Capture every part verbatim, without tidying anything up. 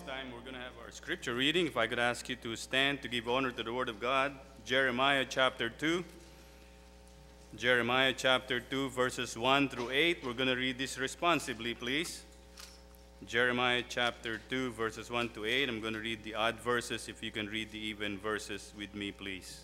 this time we're going to have our scripture reading. If I could ask you to stand to give honor to the Word of God. Jeremiah chapter two. Jeremiah chapter two, verses one through eight. We're going to read this responsibly, please. Jeremiah chapter two, verses one to eight. I'm going to read the odd verses. If you can read the even verses with me, please.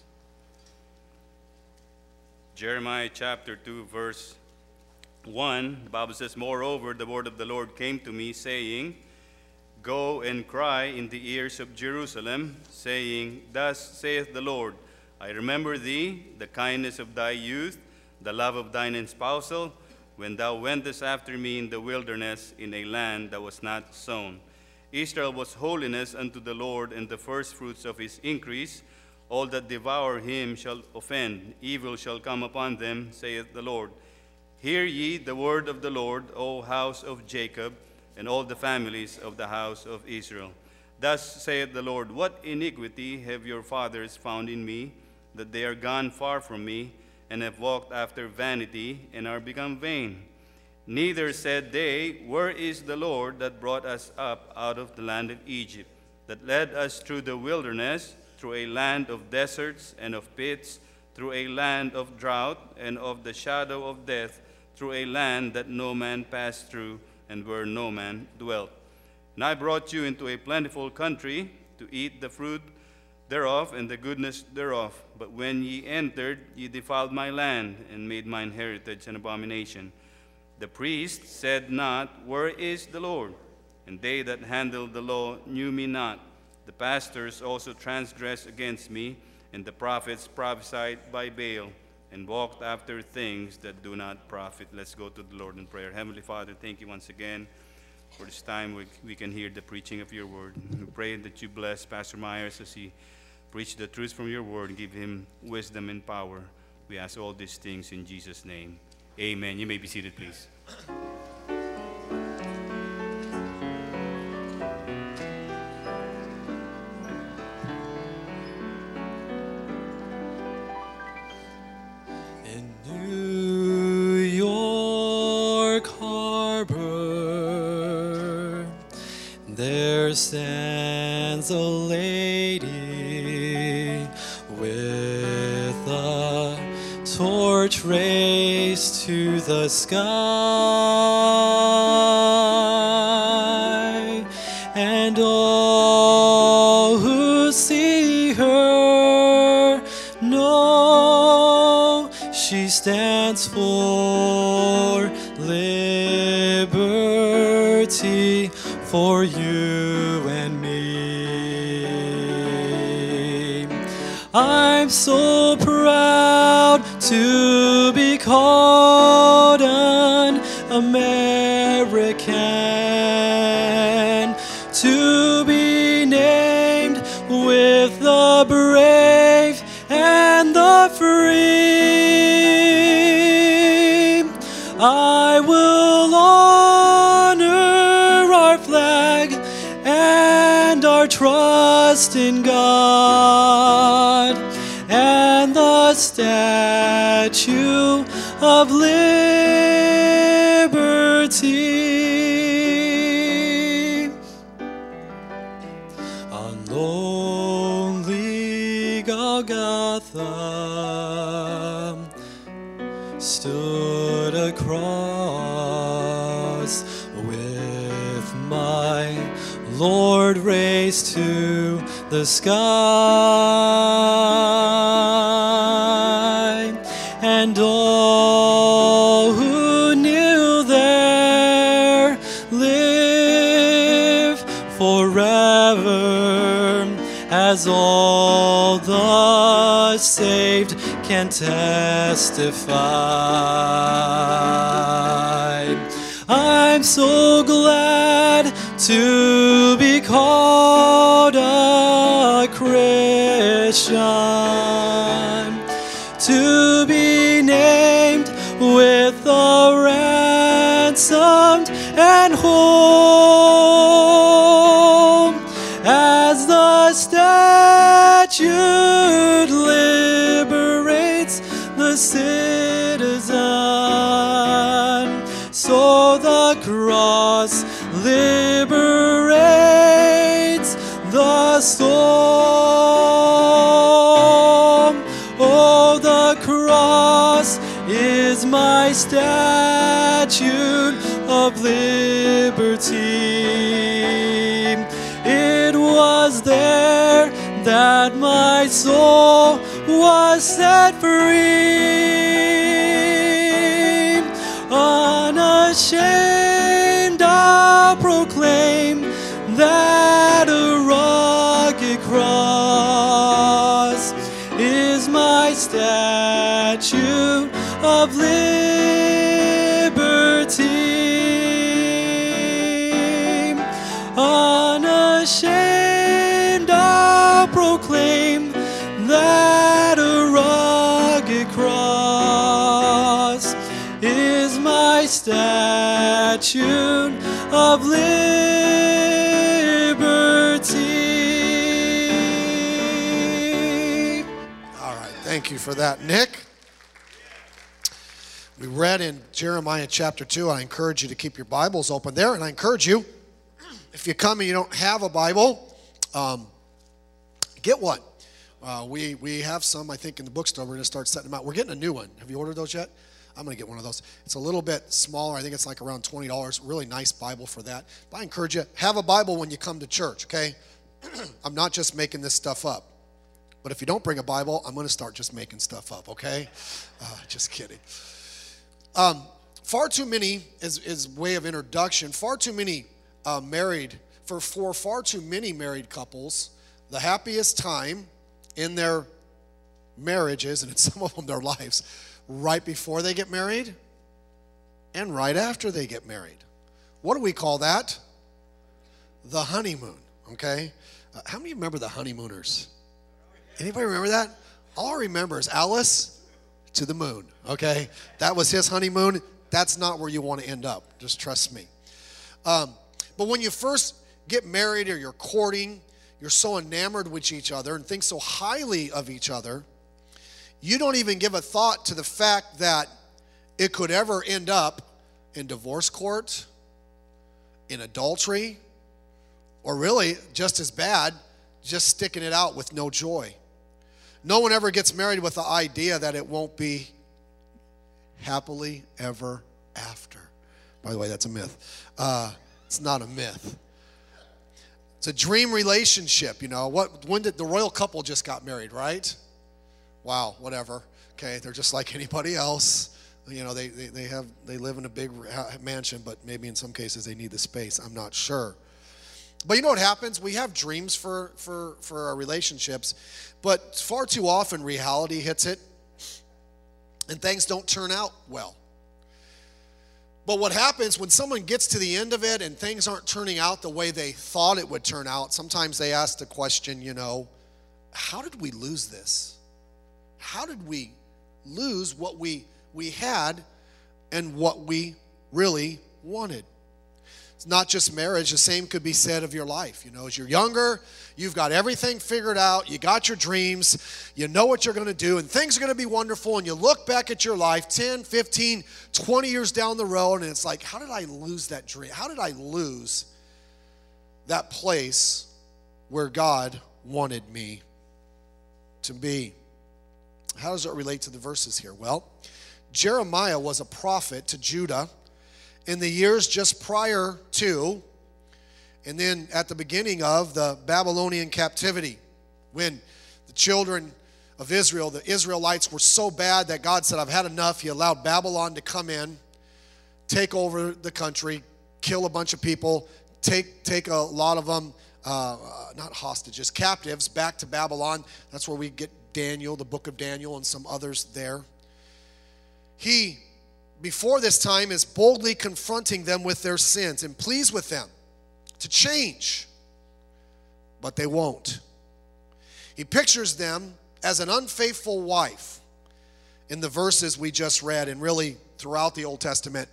Jeremiah chapter two, verse one. The Bible says, "Moreover, the word of the Lord came to me, saying, Go and cry in the ears of Jerusalem, saying, Thus saith the Lord, I remember thee, the kindness of thy youth, the love of thine espousal, when thou wentest after me in the wilderness, in a land that was not sown. Israel was holiness unto the Lord, and the firstfruits of his increase. All that devour him shall offend, evil shall come upon them, saith the Lord. Hear ye the word of the Lord, O house of Jacob, and all the families of the house of Israel. Thus saith the Lord, What iniquity have your fathers found in me, that they are gone far from me, and have walked after vanity, and are become vain? Neither said they, Where is the Lord that brought us up out of the land of Egypt, that led us through the wilderness, through a land of deserts and of pits, through a land of drought and of the shadow of death, through a land that no man passed through, and where no man dwelt. And I brought you into a plentiful country to eat the fruit thereof and the goodness thereof. But when ye entered, ye defiled my land, and made mine heritage an abomination. The priests said not, Where is the Lord? And they that handled the law knew me not. The pastors also transgressed against me, and the prophets prophesied by Baal, and walked after things that do not profit." Let's go to the Lord in prayer. Heavenly Father, thank you once again for this time we, we can hear the preaching of your word. We pray that you bless Pastor Myers as he preach the truth from your word and give him wisdom and power. We ask all these things in Jesus' name. Amen. You may be seated, please. Stands a lady with a torch raised to the sky, and all who see her know she stands for liberty for you and me. I'm so proud to be called an American, to be named with the brave and the free. I will honor our flag and our trust in God, and the Statue of Liberty. On lonely Golgotha stood a cross with my Lord raised to the sky, and all who knew there live forever, as all the saved can testify. I'm so glad to be called a Christian, to be named with the ransomed and whole, as the statute liberates the citizen, so the cross liberates the storm. Oh, the cross is my statute of liberty. It was there that my soul was set free. Unashamed, I'll proclaim that a rugged cross is my statute of liberty. Unashamed, I'll proclaim that a rugged cross is my statute of liberty. All right, thank you for that, Nick. We read in Jeremiah chapter two. I encourage you to keep your Bibles open there, and I encourage you, if you come and you don't have a Bible, um, get one. Uh, we, we have some, I think, in the bookstore. We're going to start setting them out. We're getting a new one. Have you ordered those yet? I'm going to get one of those. It's a little bit smaller. I think it's like around twenty dollars. Really nice Bible for that. But I encourage you, have a Bible when you come to church, okay? I'm not just making this stuff up. But if you don't bring a Bible, I'm going to start just making stuff up, okay? Uh, just kidding. Um, far too many, as, as way of introduction, far too many uh, married, for, for far too many married couples, the happiest time in their marriages, and in some of them their lives, right before they get married and right after they get married. What do we call that? The honeymoon, okay? Uh, how many remember the honeymooners? Anybody remember that? All I remember is Alice to the moon, okay? That was his honeymoon. That's not where you want to end up. Just trust me. Um, but when you first get married or you're courting, you're so enamored with each other and think so highly of each other, you don't even give a thought to the fact that it could ever end up in divorce court, in adultery, or really, just as bad, just sticking it out with no joy. No one ever gets married with the idea that it won't be happily ever after. By the way, that's a myth. Uh, it's not a myth. It's a dream relationship, you know. What? When did the royal couple just got married, right? Wow, whatever. Okay, they're just like anybody else. You know, they, they, they have they live in a big mansion, but maybe in some cases they need the space. I'm not sure. But you know what happens? We have dreams for, for, for our relationships, but far too often reality hits it, and things don't turn out well. But what happens when someone gets to the end of it and things aren't turning out the way they thought it would turn out, sometimes they ask the question, you know, how did we lose this? How did we lose what we, we had and what we really wanted? It's not just marriage. The same could be said of your life. You know, as you're younger, you've got everything figured out. You got your dreams. You know what you're going to do, and things are going to be wonderful. And you look back at your life ten, fifteen, twenty years down the road, and it's like, how did I lose that dream? How did I lose that place where God wanted me to be? How does it relate to the verses here? Well, Jeremiah was a prophet to Judah in the years just prior to, and then at the beginning of, the Babylonian captivity, when the children of Israel, the Israelites, were so bad that God said, I've had enough. He allowed Babylon to come in, take over the country, kill a bunch of people, take, take a lot of them, uh, not hostages, captives, back to Babylon. That's where we get Daniel, the book of Daniel, and some others there. He, before this time, is boldly confronting them with their sins and pleads with them to change, but they won't. He pictures them as an unfaithful wife in the verses we just read, and really throughout the Old Testament.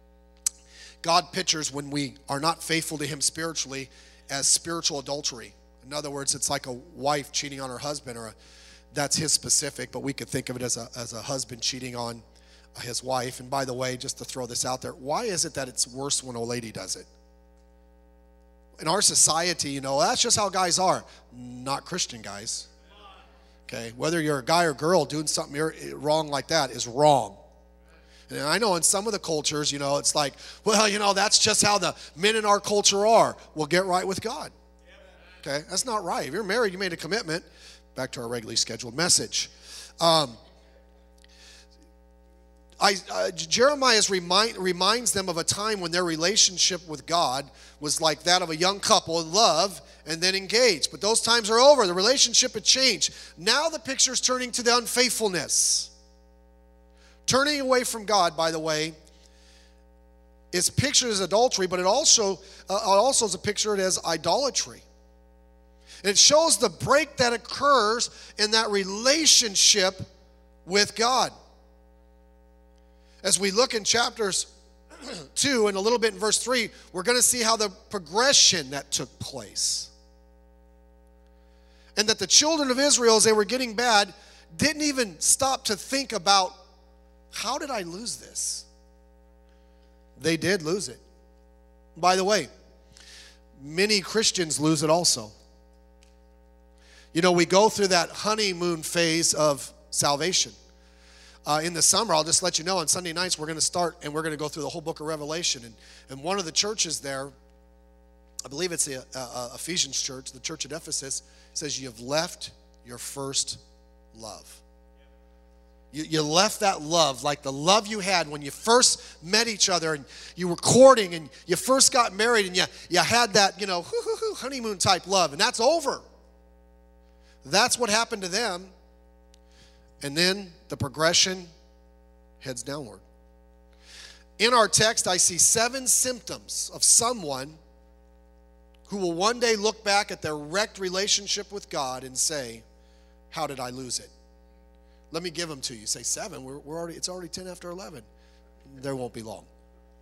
God pictures when we are not faithful to him spiritually as spiritual adultery. In other words, it's like a wife cheating on her husband, or a, that's his specific, but we could think of it as a, as a husband cheating on his wife. And by the way, just to throw this out there, why is it that it's worse when a lady does it? in our society, you know, that's just how guys are. Not Christian guys. Okay, whether you're a guy or girl, doing something wrong like that is wrong. And I know in some of the cultures, you know, it's like, well, you know, that's just how the men in our culture are. Well, get right with God. Okay, that's not right. If you're married, you made a commitment. Back to our regularly scheduled message. Um, I, uh, Jeremiah remind, reminds them of a time when their relationship with God was like that of a young couple in love and then engaged. But those times are over. The relationship had changed. Now the picture is turning to the unfaithfulness. Turning away from God, by the way, is pictured as adultery, but it also, uh, also is a picture as idolatry. And it shows the break that occurs in that relationship with God. As we look in chapters two and a little bit in verse three, we're going to see how the progression that took place. And that the children of Israel, as they were getting bad, didn't even stop to think about, how did I lose this? They did lose it. By the way, many Christians lose it also. You know, we go through that honeymoon phase of salvation. Uh, in the summer, I'll just let you know, on Sunday nights we're going to start and we're going to go through the whole book of Revelation. And, and one of the churches there, I believe it's the uh, uh, Ephesians church, the church at Ephesus, says you have left your first love. You, you left that love, like the love you had when you first met each other and you were courting and you first got married and you, you had that, you know, hoo, hoo, hoo, honeymoon type love, and that's over. That's what happened to them. And then the progression heads downward. In our text, I see seven symptoms of someone who will one day look back at their wrecked relationship with God and say, how did I lose it? Let me give them to you. Say seven. We're, we're already. It's already ten after eleven. There won't be long.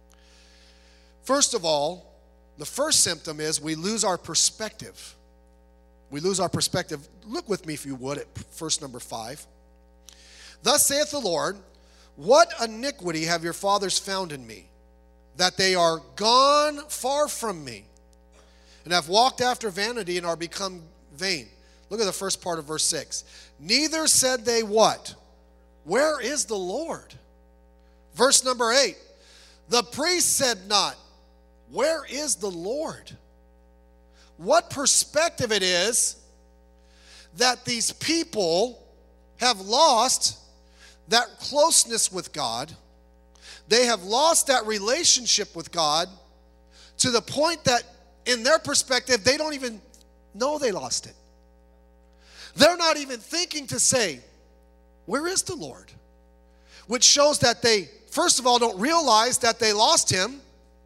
First of all, the first symptom is we lose our perspective. We lose our perspective. Look with me, if you would, at verse number five. Thus saith the Lord, what iniquity have your fathers found in me, that they are gone far from me, and have walked after vanity and are become vain. Look at the first part of verse six. Neither said they what? Where is the Lord? Verse number eight. The priest said not, where is the Lord? What perspective it is that these people have lost that closeness with God. They have lost that relationship with God to the point that in their perspective, they don't even know they lost it. They're not even thinking to say, where is the Lord? Which shows that they, first of all, don't realize that they lost him,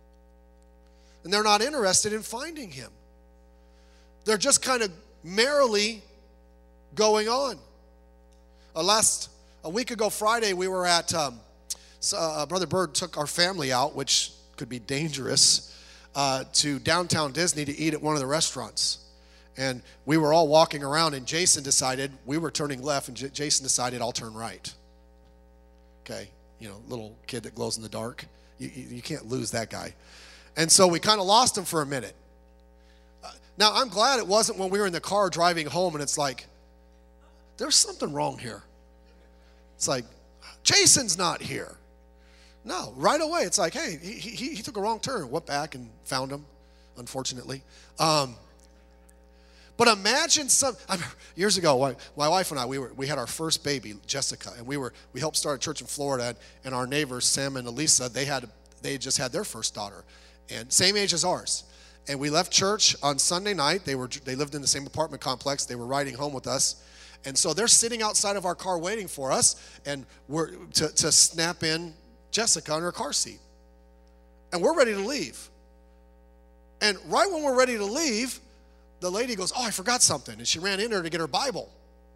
and they're not interested in finding him. They're just kind of merrily going on. Uh, last, a week ago Friday, we were at, um, so, uh, Brother Bird took our family out, which could be dangerous, uh, to downtown Disney to eat at one of the restaurants. And we were all walking around, and Jason decided, we were turning left, and J- Jason decided, I'll turn right. Okay, you know, little kid that glows in the dark. You, you, you can't lose that guy. And so we kind of lost him for a minute. Uh, now, I'm glad it wasn't when we were in the car driving home, and it's like, there's something wrong here. It's like, Jason's not here. No, right away, it's like, hey, he, he, he took a wrong turn. Went back and found him, unfortunately. Um, But imagine some, I mean, years ago, my, my wife and I, we were we had our first baby, Jessica, and we were we helped start a church in Florida, and, and our neighbors, Sam and Elisa, they had they just had their first daughter, and same age as ours. And we left church on Sunday night. They were they lived in the same apartment complex. They were riding home with us, and so they're sitting outside of our car waiting for us, and we're to, to snap in Jessica in her car seat, and we're ready to leave. And right when we're ready to leave, the lady goes, oh, I forgot something. And she ran in there to get her Bible,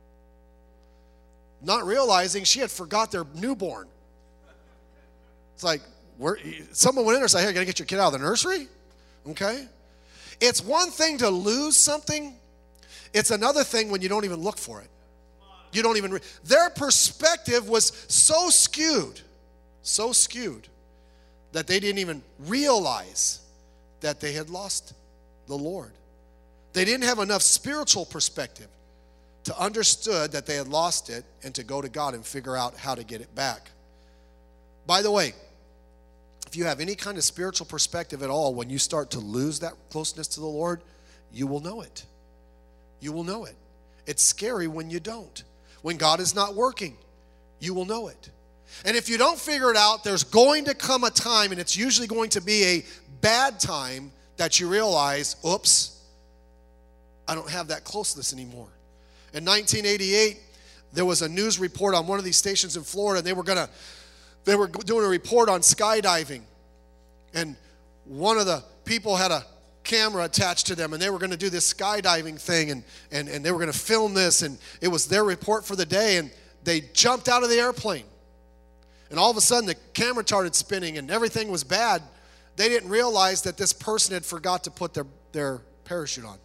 not realizing she had forgot their newborn. It's like, where, someone went in there and said, hey, I got to get your kid out of the nursery? Okay? It's one thing to lose something. It's another thing when you don't even look for it. You don't even, re- their perspective was so skewed, so skewed, that they didn't even realize that they had lost the Lord. They didn't have enough spiritual perspective to understood that they had lost it and to go to God and figure out how to get it back. By the way, if you have any kind of spiritual perspective at all, when you start to lose that closeness to the Lord, you will know it. You will know it. It's scary when you don't. When God is not working, you will know it. And if you don't figure it out, there's going to come a time, and it's usually going to be a bad time, that you realize, oops, I don't have that closeness anymore. In nineteen eighty-eight, there was a news report on one of these stations in Florida, and they were gonna, they were doing a report on skydiving. And one of the people had a camera attached to them, and they were going to do this skydiving thing, and, and, and they were going to film this, and it was their report for the day, and they jumped out of the airplane. And all of a sudden, the camera started spinning, and everything was bad. They didn't realize that this person had forgot to put their, their parachute on.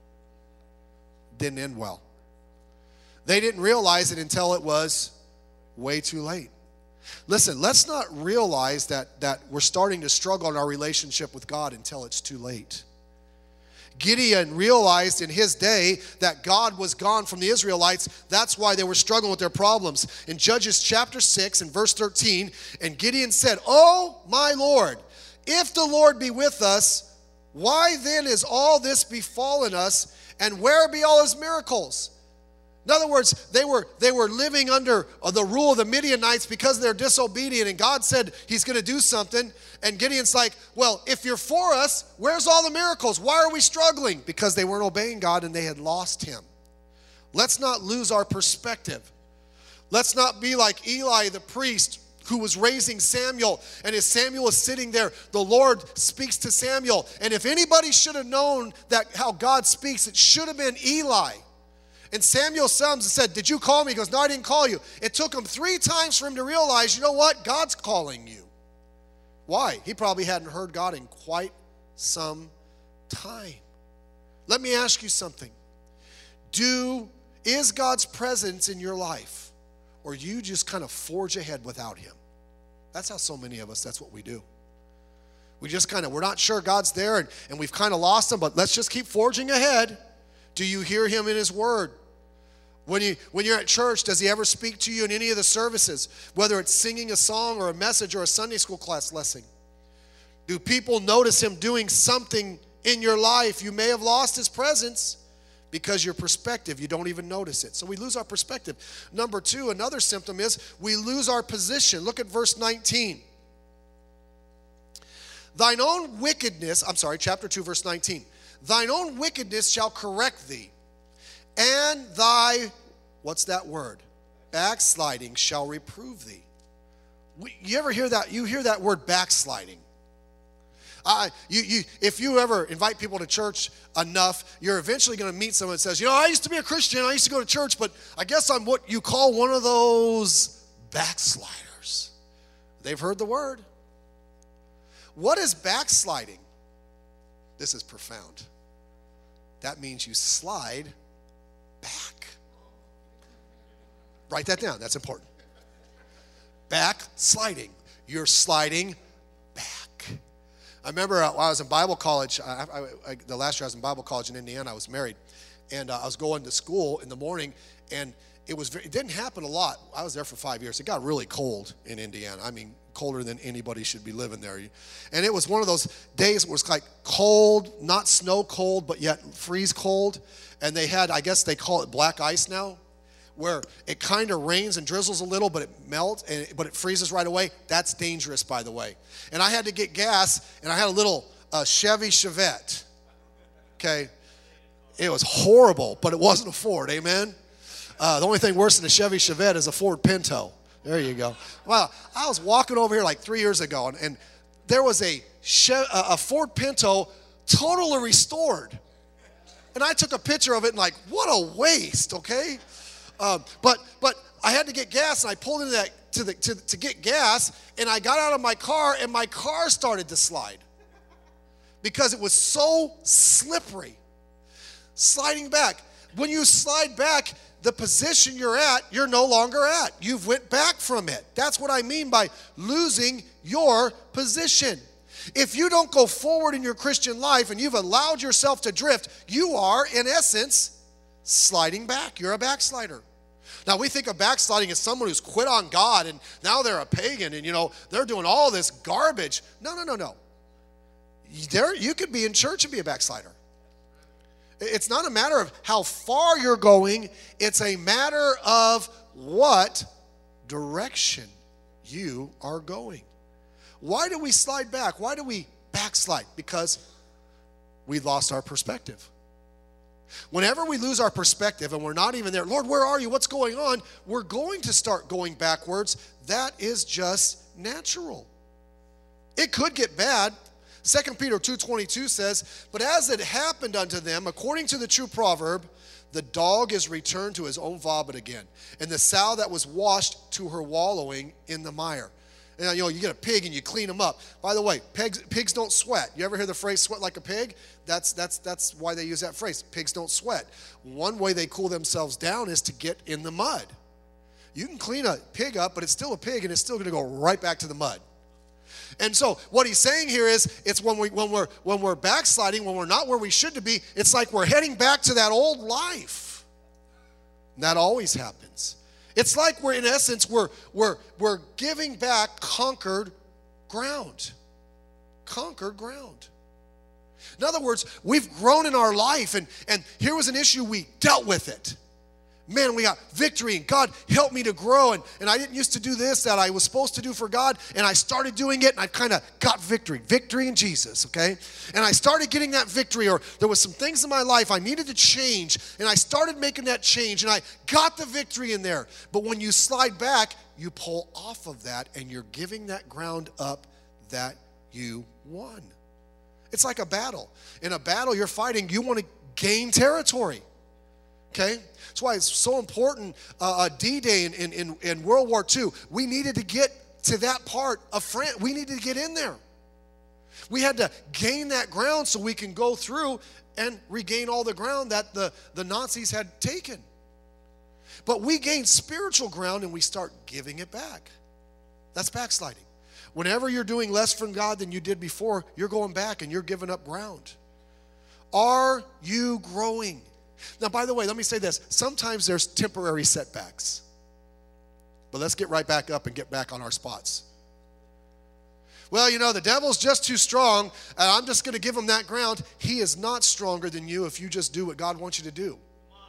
Didn't end well. They didn't realize it until it was way too late. Listen, let's not realize that, that we're starting to struggle in our relationship with God until it's too late. Gideon realized in his day that God was gone from the Israelites. That's why they were struggling with their problems. In Judges chapter six and verse thirteen, and Gideon said, "Oh, my Lord, if the Lord be with us, why then is all this befallen us, and where be all his miracles?" In other words, they were, they were living under the rule of the Midianites because they're disobedient, and God said he's going to do something. And Gideon's like, well, if you're for us, where's all the miracles? Why are we struggling? Because they weren't obeying God and they had lost him. Let's not lose our perspective. Let's not be like Eli the priest who was raising Samuel, and as Samuel is sitting there, the Lord speaks to Samuel. And if anybody should have known that how God speaks, it should have been Eli. And Samuel sums and said, "Did you call me?" He goes, "No, I didn't call you." It took him three times for him to realize, you know what? God's calling you. Why? He probably hadn't heard God in quite some time. Let me ask you something. Do, is God's presence in your life, or you just kind of forge ahead without him? That's how so many of us, that's what we do. We just kind of, we're not sure God's there, and, and we've kind of lost him, but let's just keep forging ahead. Do you hear him in his word? When, you, when you're at church, does he ever speak to you in any of the services, whether it's singing a song or a message or a Sunday school class lesson? Do people notice him doing something in your life? You may have lost his presence because your perspective, you don't even notice it. So we lose our perspective. Number two, another symptom is we lose our position. Look at verse nineteen. Thine own wickedness, I'm sorry, chapter two, verse nineteen. Thine own wickedness shall correct thee, and thy, what's that word? Backsliding shall reprove thee. You ever hear that? You hear that word backsliding. Uh, you, you, if you ever invite people to church enough, you're eventually going to meet someone that says, you know, I used to be a Christian, I used to go to church, but I guess I'm what you call one of those backsliders. They've heard the word. What is backsliding? This is profound. That means you slide back. Write that down. That's important. Backsliding. You're sliding back. I remember uh, while I was in Bible college, I, I, I, the last year I was in Bible college in Indiana, I was married. And uh, I was going to school in the morning, and it was very, it didn't happen a lot. I was there for five years. It got really cold in Indiana. I mean, colder than anybody should be living there. And it was one of those days where it was like cold, not snow cold, but yet freeze cold. And they had, I guess they call it black ice now, where it kind of rains and drizzles a little, but it melts, and it, but it freezes right away. That's dangerous, by the way. And I had to get gas, and I had a little uh, Chevy Chevette. Okay. It was horrible, but it wasn't a Ford, amen? Uh, the only thing worse than a Chevy Chevette is a Ford Pinto. There you go. Well, I was walking over here like three years ago, and, and there was a, Chev- a Ford Pinto totally restored. And I took a picture of it and like, what a waste, okay? Um, but but I had to get gas, and I pulled into that to the to, to get gas, and I got out of my car, and my car started to slide because it was so slippery. Sliding back. When you slide back, the position you're at, you're no longer at. You've went back from it. That's what I mean by losing your position. If you don't go forward in your Christian life and you've allowed yourself to drift, you are, in essence, sliding back. You're a backslider. Now, we think of backsliding as someone who's quit on God and now they're a pagan and, you know, they're doing all this garbage. No, no, no, no. There, you could be in church and be a backslider. It's not a matter of how far you're going. It's a matter of what direction you are going. Why do we slide back? Why do we backslide? Because we lost our perspective. Whenever we lose our perspective and we're not even there, Lord, where are you? What's going on? We're going to start going backwards. That is just natural. It could get bad. Second Peter two twenty-two says, but as it happened unto them, according to the true proverb, the dog is returned to his own vomit again, and the sow that was washed to her wallowing in the mire. And, you know, you get a pig and you clean them up. By the way, pigs, pigs don't sweat. You ever hear the phrase sweat like a pig? That's, that's, that's why they use that phrase. Pigs don't sweat. One way they cool themselves down is to get in the mud. You can clean a pig up, but it's still a pig and it's still going to go right back to the mud. And so what he's saying here is, it's when, we, when, we're, when we're backsliding, when we're not where we should be, it's like we're heading back to that old life. And that always happens. It's like we're, in essence, we're, we're, we're giving back conquered ground. Conquered ground. In other words, we've grown in our life, and, and here was an issue, we dealt with it. Man, we got victory, and God helped me to grow, and, and I didn't used to do this that I was supposed to do for God, and I started doing it, and I kind of got victory. Victory in Jesus, okay? And I started getting that victory, or there was some things in my life I needed to change, and I started making that change, and I got the victory in there. But when you slide back, you pull off of that, and you're giving that ground up that you won. It's like a battle. In a battle you're fighting, you want to gain territory, okay? That's why it's so important, uh, uh, D-Day in, in, in World War Two, we needed to get to that part of France. We needed to get in there. We had to gain that ground so we can go through and regain all the ground that the, the Nazis had taken. But we gained spiritual ground and we start giving it back. That's backsliding. Whenever you're doing less from God than you did before, you're going back and you're giving up ground. Are you growing? Now, by the way, let me say this. Sometimes there's temporary setbacks. But let's get right back up and get back on our spots. Well, you know, the devil's just too strong, and I'm just going to give him that ground. He is not stronger than you if you just do what God wants you to do.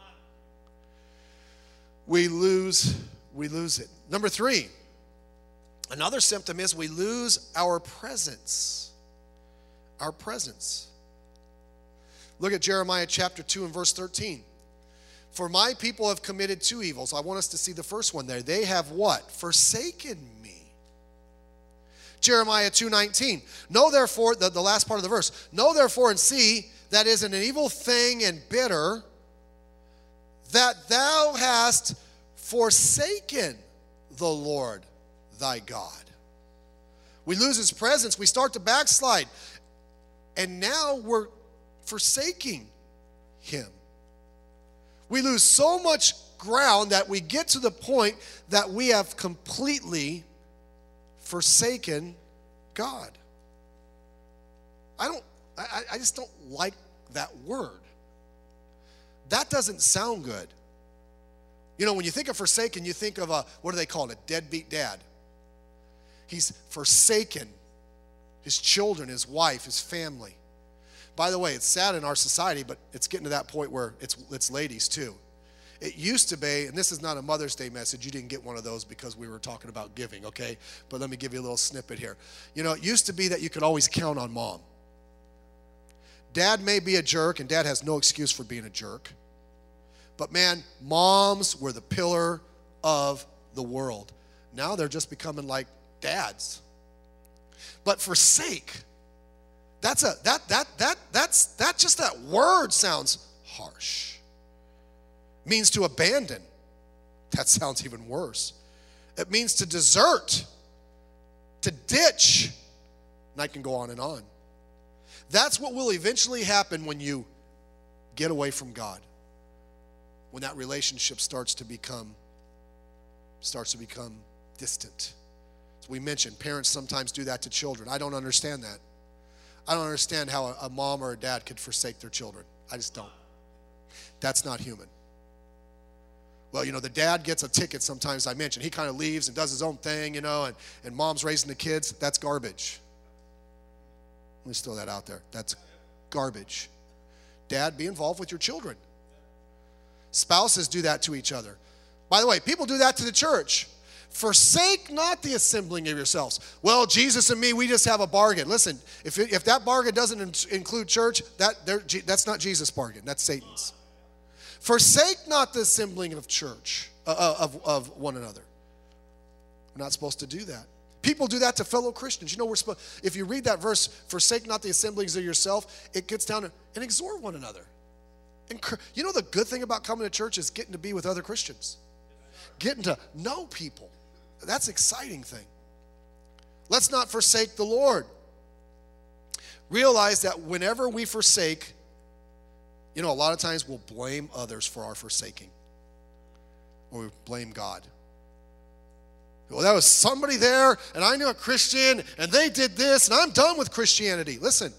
We lose, we lose it. Number three, another symptom is we lose our presence. Our presence. Look at Jeremiah chapter two and verse thirteen. For my people have committed two evils. I want us to see the first one there. They have what? Forsaken me. Jeremiah two nineteen. Know therefore, the, the last part of the verse. Know therefore and see that is an evil thing and bitter, that thou hast forsaken the Lord thy God. We lose his presence. We start to backslide. And now we're forsaking him. We lose so much ground that we get to the point that we have completely forsaken God. I don't, I, I just don't like that word. That doesn't sound good. You know, when you think of forsaken, you think of a, what do they call it, a deadbeat dad. He's forsaken his children, his wife, his family. By the way, it's sad in our society, but it's getting to that point where it's it's ladies too. It used to be, and this is not a Mother's Day message, you didn't get one of those because we were talking about giving, okay? But let me give you a little snippet here. You know, it used to be that you could always count on mom. Dad may be a jerk, and dad has no excuse for being a jerk. But man, moms were the pillar of the world. Now they're just becoming like dads. But forsake, that's a that that that that's that just that word sounds harsh. Means to abandon. That sounds even worse. It means to desert, to ditch, and I can go on and on. That's what will eventually happen when you get away from God. When that relationship starts to become starts to become distant. As we mentioned, parents sometimes do that to children. I don't understand that. I don't understand how a, a mom or a dad could forsake their children. I just don't. That's not human. Well, you know, the dad gets a ticket sometimes, I mentioned. He kind of leaves and does his own thing, you know, and, and mom's raising the kids. That's garbage. Let me just throw that out there. That's garbage. Dad, be involved with your children. Spouses do that to each other. By the way, people do that to the church. Forsake not the assembling of yourselves. Well, Jesus and me, we just have a bargain. Listen, if, it, if that bargain doesn't in, include church, that that's not Jesus' bargain. That's Satan's. Forsake not the assembling of church, uh, of, of one another. We're not supposed to do that. People do that to fellow Christians. You know, we're supposed, if you read that verse, forsake not the assemblies of yourself, it gets down to, and exhort one another. And you know the good thing about coming to church is getting to be with other Christians. Getting to know people. That's an exciting thing. Let's not forsake the Lord. Realize that whenever we forsake, you know, a lot of times we'll blame others for our forsaking. Or we blame God. Well, that was somebody there, and I knew a Christian, and they did this, and I'm done with Christianity. Listen,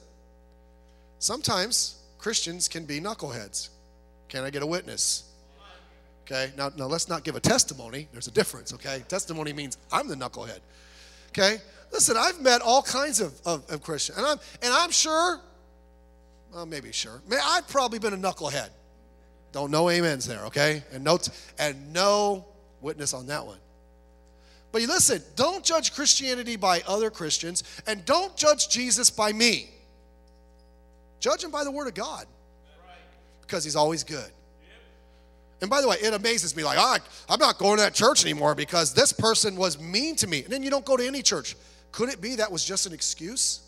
sometimes Christians can be knuckleheads. Can I get a witness? Okay, now, now let's not give a testimony. There's a difference, okay? Testimony means I'm the knucklehead. Okay? Listen, I've met all kinds of, of, of Christians, and I'm, and I'm sure, well, maybe sure, man, I've probably been a knucklehead. Don't know amens there, okay? And no, t- and no witness on that one. But you listen, don't judge Christianity by other Christians, and don't judge Jesus by me. Judge him by the Word of God, because he's always good. And by the way, it amazes me, like, oh, I'm not going to that church anymore because this person was mean to me. And then you don't go to any church. Could it be that was just an excuse?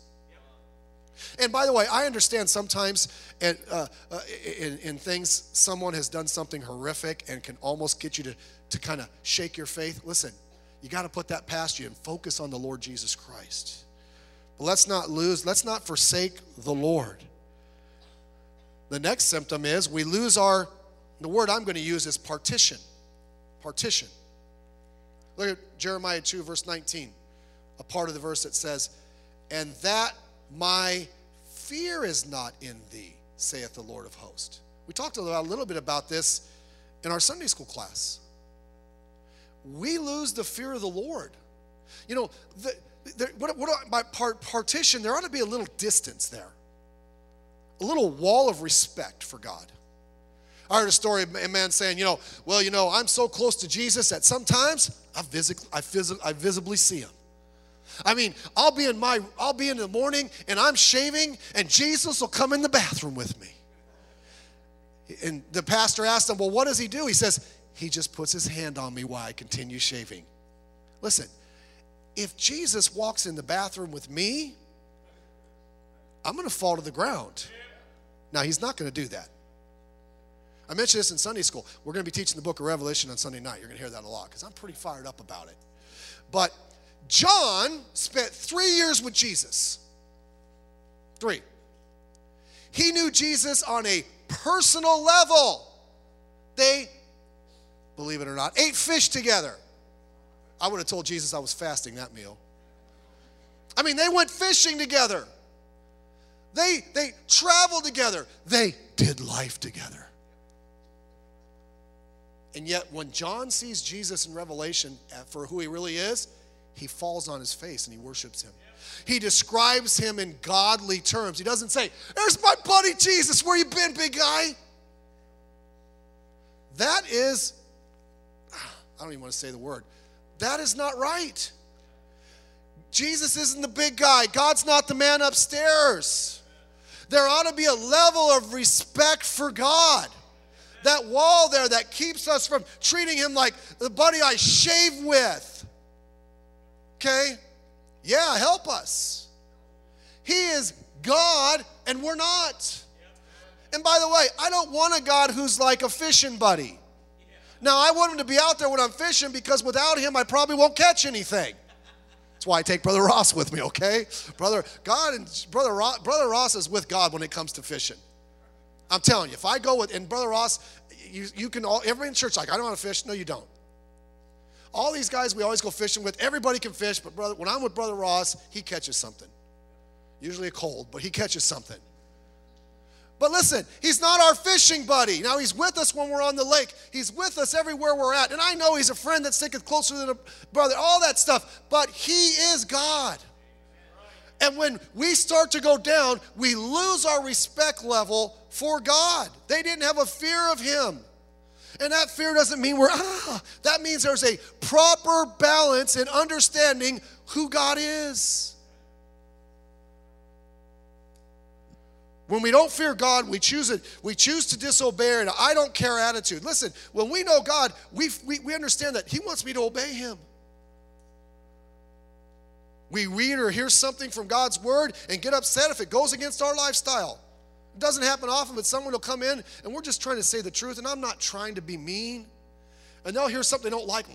And by the way, I understand sometimes in, uh, uh, in, in things, someone has done something horrific and can almost get you to, to kind of shake your faith. Listen, you got to put that past you and focus on the Lord Jesus Christ. But let's not lose, let's not forsake the Lord. The next symptom is we lose our, the word I'm going to use is partition. Partition. Look at Jeremiah two, verse nineteen. A part of the verse that says, and that my fear is not in thee, saith the Lord of hosts. We talked a little, a little bit about this in our Sunday school class. We lose the fear of the Lord. You know, the, the, what, what, by part, partition, there ought to be a little distance there. A little wall of respect for God. I heard a story of a man saying, you know, well, you know, I'm so close to Jesus that sometimes I, vis- I, vis- I visibly see him. I mean, I'll be in my, I'll be in the morning and I'm shaving and Jesus will come in the bathroom with me. And the pastor asked him, well, what does he do? He says, he just puts his hand on me while I continue shaving. Listen, if Jesus walks in the bathroom with me, I'm going to fall to the ground. Now, he's not going to do that. I mentioned this in Sunday school. We're going to be teaching the book of Revelation on Sunday night. You're going to hear that a lot because I'm pretty fired up about it. But John spent three years with Jesus. Three. He knew Jesus on a personal level. They, believe it or not, ate fish together. I would have told Jesus I was fasting that meal. I mean, they went fishing together. They, they traveled together. They did life together. And yet when John sees Jesus in Revelation for who he really is, he falls on his face and he worships him. He describes him in godly terms. He doesn't say, there's my buddy Jesus, where you been, big guy? That is, I don't even want to say the word. That is not right. Jesus isn't the big guy. God's not the man upstairs. There ought to be a level of respect for God. That wall there that keeps us from treating him like the buddy I shave with. Okay? Yeah, help us. He is God and we're not. And by the way, I don't want a God who's like a fishing buddy. Now, I want him to be out there when I'm fishing because without him, I probably won't catch anything. That's why I take Brother Ross with me, okay? Brother, God and Brother Ross, Brother Ross is with God when it comes to fishing. I'm telling you, if I go with, and Brother Ross, you, you can all, everybody in church like, I don't want to fish. No, you don't. All these guys we always go fishing with, everybody can fish, but brother, when I'm with Brother Ross, he catches something. Usually a cold, but he catches something. But listen, he's not our fishing buddy. Now, he's with us when we're on the lake. He's with us everywhere we're at. And I know he's a friend that sticketh closer than a brother, all that stuff. But he is God. And when we start to go down, we lose our respect level for God. They didn't have a fear of him. And that fear doesn't mean we're, ah. That means there's a proper balance in understanding who God is. When we don't fear God, we choose it. We choose to disobey an I don't care attitude. Listen, when we know God, we, we, we understand that he wants me to obey him. We read or hear something from God's word and get upset if it goes against our lifestyle. It doesn't happen often, but someone will come in and we're just trying to say the truth, and I'm not trying to be mean. And they'll hear something they don't like.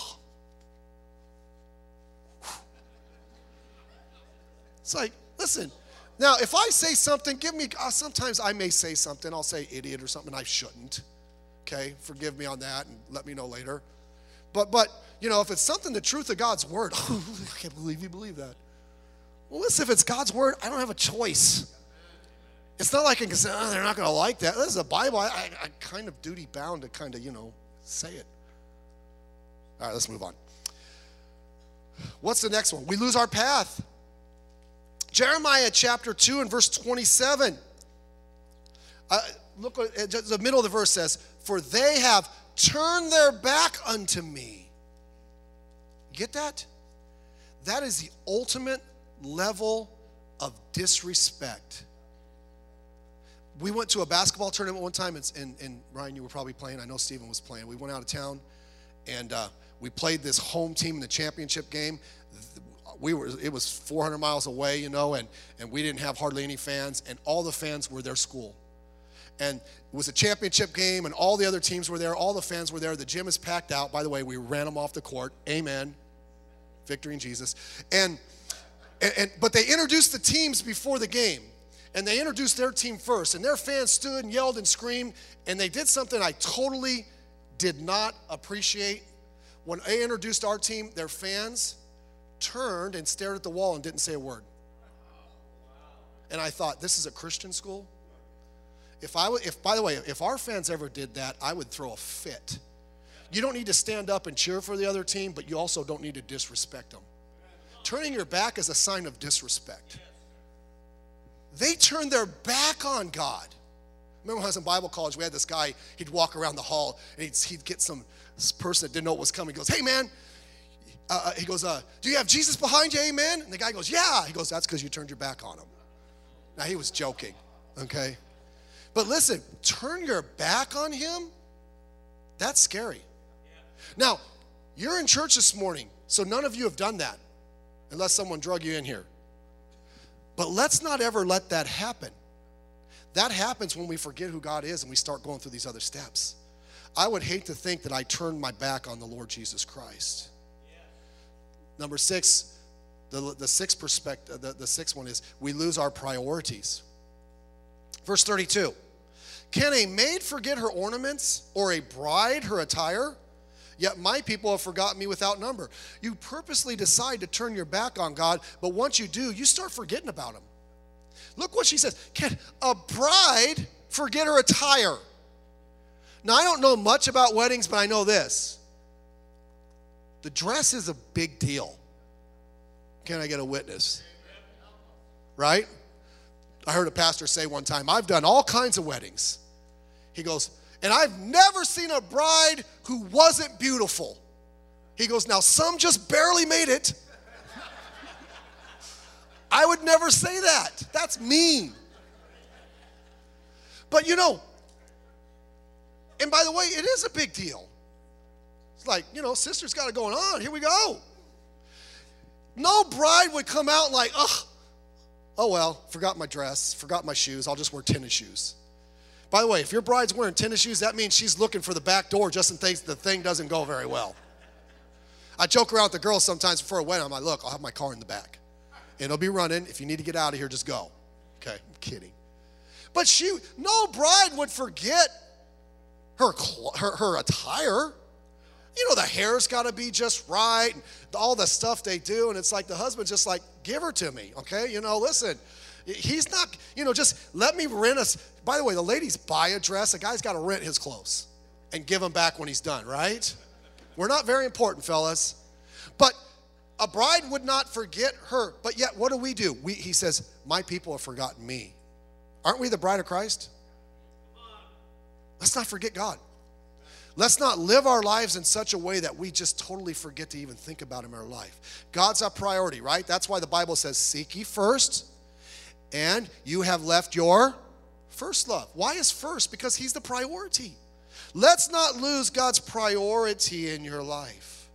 It's like, listen, now if I say something, give me, uh, sometimes I may say something, I'll say idiot or something I shouldn't. Okay, forgive me on that and let me know later. But, but you know, if it's something, the truth of God's word, oh, I can't believe you believe that. Well, listen, if it's God's word, I don't have a choice. It's not like I can say, oh, they're not going to like that. This is the Bible. I, I, I kind of duty bound to kind of, you know, say it. All right, let's move on. What's the next one? We lose our path. Jeremiah chapter two and verse twenty-seven. Uh, look what the middle of the verse says, for they have turned their back unto me. Get that? That is the ultimate level of disrespect. We went to a basketball tournament one time, and, and, and Ryan, you were probably playing. I know Stephen was playing. We went out of town, and uh, we played this home team in the championship game. We were it was four hundred miles away, you know, and, and we didn't have hardly any fans, and all the fans were their school. And it was a championship game, and all the other teams were there. All the fans were there. The gym is packed out. By the way, we ran them off the court. Amen. Victory in Jesus. And, and, and but they introduced the teams before the game. And they introduced their team first. And their fans stood and yelled and screamed. And they did something I totally did not appreciate. When they introduced our team, their fans turned and stared at the wall and didn't say a word. And I thought, this is a Christian school? If I, if by the way, if our fans ever did that, I would throw a fit. You don't need to stand up and cheer for the other team, but you also don't need to disrespect them. Turning your back is a sign of disrespect. They turned their back on God. Remember when I was in Bible college, we had this guy, he'd walk around the hall, and he'd, he'd get some this person that didn't know what was coming. He goes, hey, man. Uh, he goes, uh, do you have Jesus behind you, amen? And the guy goes, yeah. He goes, that's because you turned your back on him. Now, he was joking, okay? But listen, turn your back on him, that's scary. Now, you're in church this morning, so none of you have done that, unless someone drug you in here. But let's not ever let that happen. That happens when we forget who God is and we start going through these other steps. I would hate to think that I turned my back on the Lord Jesus Christ. Number six, the, the sixth perspective, the, the sixth one is we lose our priorities. Verse thirty-two, can a maid forget her ornaments or a bride her attire? Yet my people have forgotten me without number. You purposely decide to turn your back on God, but once you do, you start forgetting about him. Look what she says. Can a bride forget her attire? Now, I don't know much about weddings, but I know this. The dress is a big deal. Can I get a witness? Right? I heard a pastor say one time, I've done all kinds of weddings. He goes, and I've never seen a bride who wasn't beautiful. He goes, now some just barely made it. I would never say that. That's mean. But you know, and by the way, it is a big deal. It's like, you know, sister's got it going on. Here we go. No bride would come out like, oh, oh well, forgot my dress, forgot my shoes. I'll just wear tennis shoes. By the way, if your bride's wearing tennis shoes, that means she's looking for the back door just in case the thing doesn't go very well. I joke around with the girls sometimes before a wedding. I'm like, look, I'll have my car in the back. It'll be running. If you need to get out of here, just go. Okay, I'm kidding. But she, no bride would forget her, her, her attire. You know, the hair's got to be just right, and all the stuff they do, and it's like the husband's just like, give her to me, okay? You know, listen, He's not, you know, just let me rent us. By the way, the ladies buy a dress. The guy's got to rent his clothes and give them back when he's done, right? We're not very important, fellas. But a bride would not forget her. But yet, what do we do? We, he says, my people have forgotten me. Aren't we the bride of Christ? Let's not forget God. Let's not live our lives in such a way that we just totally forget to even think about him in our life. God's our priority, right? That's why the Bible says, seek ye first, and you have left your first love. Why is first? Because he's the priority. Let's not lose God's priority in your life.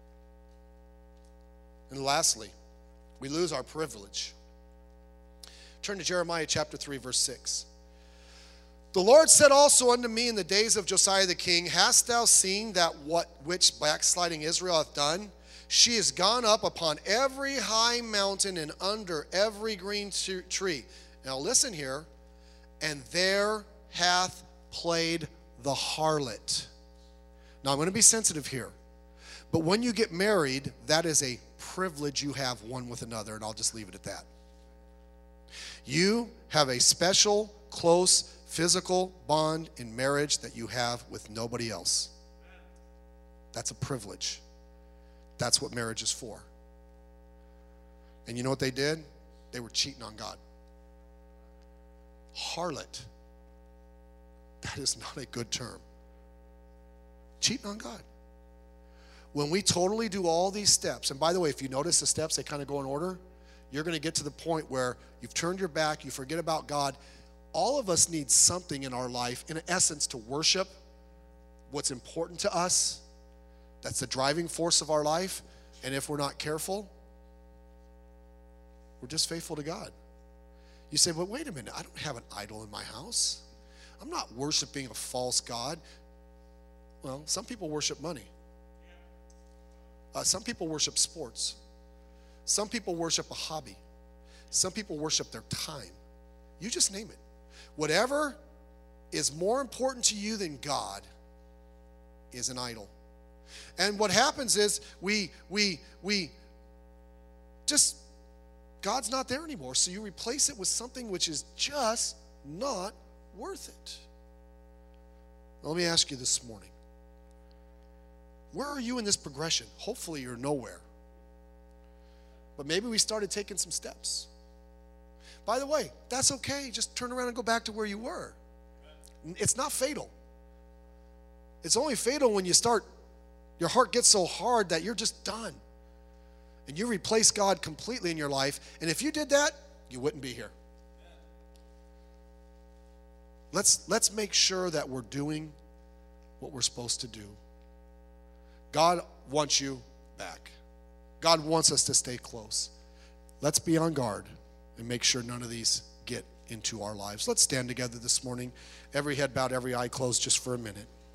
And lastly, we lose our privilege. Turn to Jeremiah chapter three, verse six. The Lord said also unto me in the days of Josiah the king, hast thou seen that what which backsliding Israel hath done? She is gone up upon every high mountain and under every green tree. Now listen here. And there hath played the harlot. Now I'm going to be sensitive here. But when you get married, that is a privilege you have one with another, and I'll just leave it at that. You have a special, close, physical bond in marriage that you have with nobody else. That's a privilege. That's what marriage is for. And you know what they did? They were cheating on God. Harlot. That is not a good term. Cheating on God. When we totally do all these steps, and by the way, if you notice the steps, they kind of go in order, you're going to get to the point where you've turned your back, you forget about God. All of us need something in our life, in essence, to worship what's important to us. That's the driving force of our life. And if we're not careful, we're disfaithful to God. You say, but wait a minute, I don't have an idol in my house. I'm not worshiping a false God. Well, some people worship money. Uh, some people worship sports. Some people worship a hobby. Some people worship their time. You just name it. Whatever is more important to you than God is an idol. And what happens is we we we just God's not there anymore. So you replace it with something which is just not worth it. Let me ask you this morning. Where are you in this progression? Hopefully you're nowhere. But maybe we started taking some steps. By the way, that's okay. Just turn around and go back to where you were. It's not fatal. It's only fatal when you start, your heart gets so hard that you're just done. And you replace God completely in your life. And if you did that, you wouldn't be here. Let's, let's make sure that we're doing what we're supposed to do. God wants you back. God wants us to stay close. Let's be on guard and make sure none of these get into our lives. Let's stand together this morning. Every head bowed, every eye closed just for a minute.